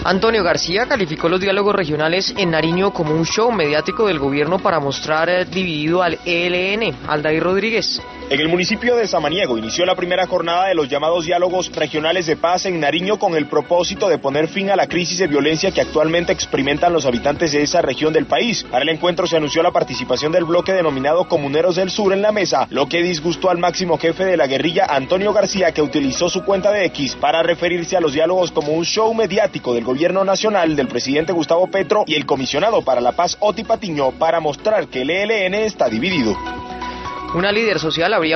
Antonio García calificó los diálogos regionales en Nariño como un show mediático del gobierno para mostrar dividido al ELN. Aldair Rodríguez. En el municipio de Samaniego inició la primera jornada de los llamados diálogos regionales de paz en Nariño con el propósito de poner fin a la crisis de violencia que actualmente experimentan los habitantes de esa región del país. Para el encuentro se anunció la participación del bloque denominado Comuneros del Sur en la mesa, lo que disgustó al máximo jefe de la guerrilla, Antonio García, que utilizó su cuenta de X para referirse a los diálogos como un show mediático del gobierno nacional del presidente Gustavo Petro y el comisionado para la paz, Oti Patiño, para mostrar que el ELN está dividido. Una líder social habría